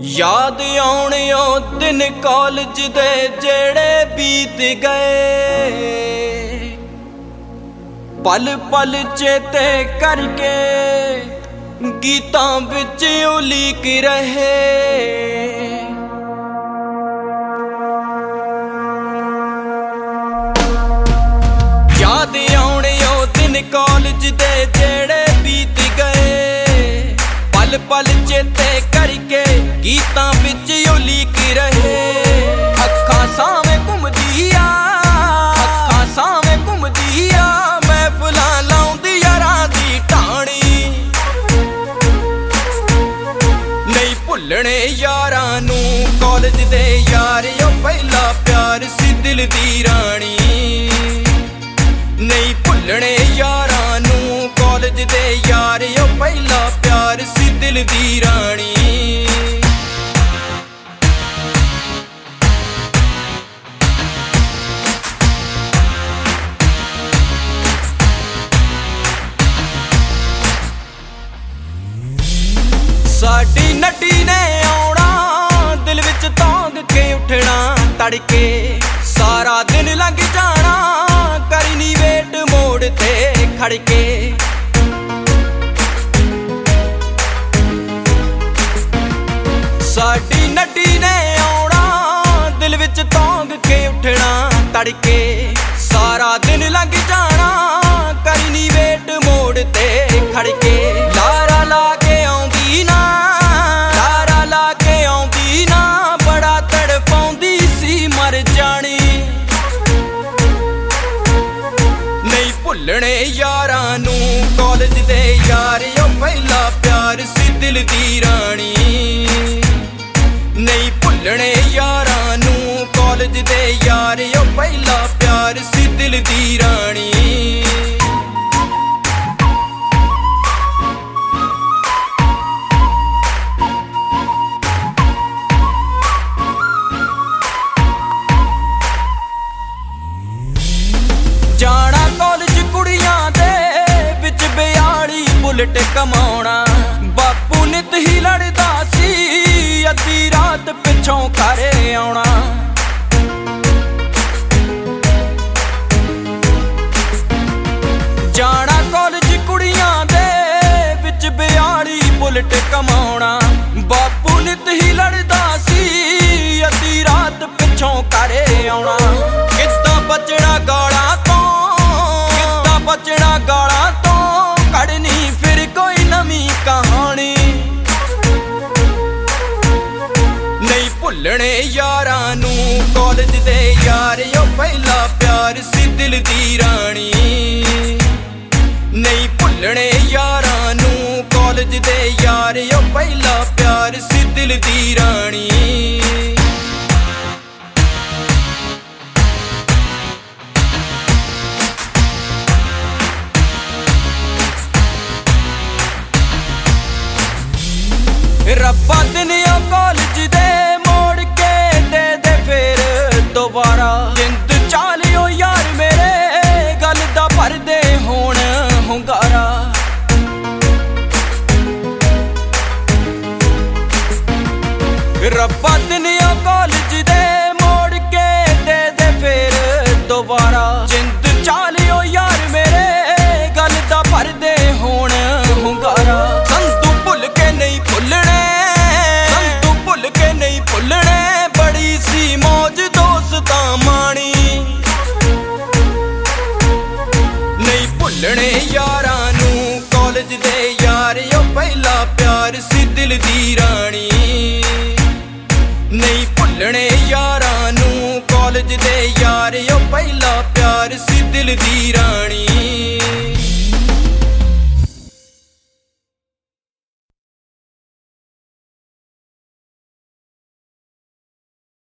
याद आउणे ओ दिन कॉलेज दे जेड़े बीत गए, पल पल चेते करके गीतां विच उलीक रहे। याद आउणे ओ दिन कॉलेज दे जेड़े बीत गए, पल पल चेते करके गीतां विच उलीक रहे। अखां सावें घुमदी आ, अखां सावें घुमदी आ, महफिलां लाउंदी यारां दी ढाणी। नहीं भुल्लणे यारां नूं कॉलेज दे यार, ओ पहला प्यार सी दिल दी राणी। नहीं भुल्लणे यारां नूं कॉलेज दे यार, ओ पहला प्यार सी दिल दी राणी। साडी नड्डी ने आउणा, दिल विच तौंग के उठना तड़के, सारा दिन लंघ जाना करनी वेट मोड़ ते खड़के। साडी नड्डी ने आउणा, दिल विच तौंग के उठना तड़के, सारा दिन लंघ जाना करनी वेट मोड़ ते खड़के। लारा ला के आउंदी ना, लारा ला के आउंदी ना, बड़ा तड़पाउंदी सी मर जानी। नहीं भुल्लणे यारां नूं कॉलेज दे यार, ओ पहला प्यार सी दिल दी राणी। नहीं भुल्लणे यारां नूं कॉलेज दे यार, ओ पहला प्यार सी दिल दी राणी। जाना कॉलेज कुड़ियां दे विच बियाली बुलेट कमाउणा, बापू नित ही लड़दा सी अद्धी रात पिछों घरे आउणा। जाना कॉलेज कुड़ियां दे विच बियाली बुलेट कमाउणा, बापू नित ही लड़दा सी अद्धी रात पिछों घरे आउणा। किद्दां बचना गालां तो, किद्दां बचना गालां तो, कढ़नी फिर कोई नवीं कहानी। नहीं भुल्लणे यारां नूं कॉलेज दे यार, ओ पहला प्यार सी दिल दी राणी। नहीं भुल्लणे यारां नूं कॉलेज दे यार, ओ पहला प्यार सी दिल दी राणी। रब्बा दिन ओ कॉलेज दे मोड़ के दे फिर दोबारा, जिंद चालियो यार मेरे गल दा भर दे होण हुंगारा। रब्बा दिन ओ कॉलेज दे मोड़ के दे फिर दोबारा, जिंद चालियो यार मेरे गल दा भर दे होण हुंगारा। संतू भुल के नहीं भुल्लणे, संतू भुल के नहीं भुल्लणे, बड़ी सी मौज दोस्तां माणी। नहीं भुल्लणे यारां नूं कॉलेज दे यार, ओ पहला प्यार सी दिल दी राणी। नहीं भुल्लणे यारां नूं कॉलेज दे यार, ओ पहला प्यार सी दिल दी राणी।